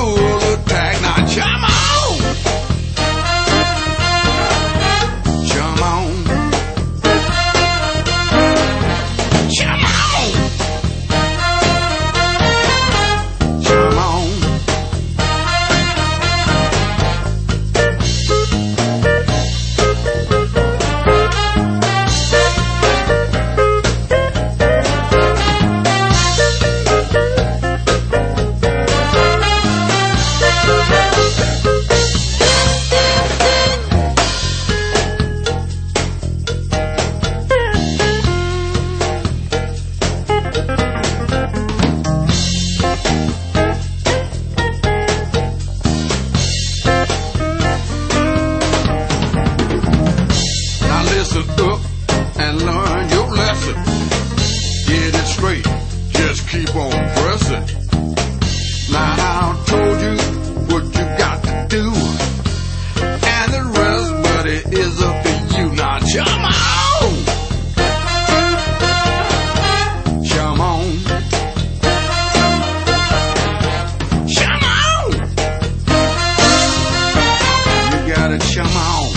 full attack. Now come on. Come on. Come on. Come on. Listen up and learn your lesson. Get it straight, just keep on pressing. Now I told you what you got to do, and the rest, buddy, is up to you. Now come on, come on, come on. You gotta come on.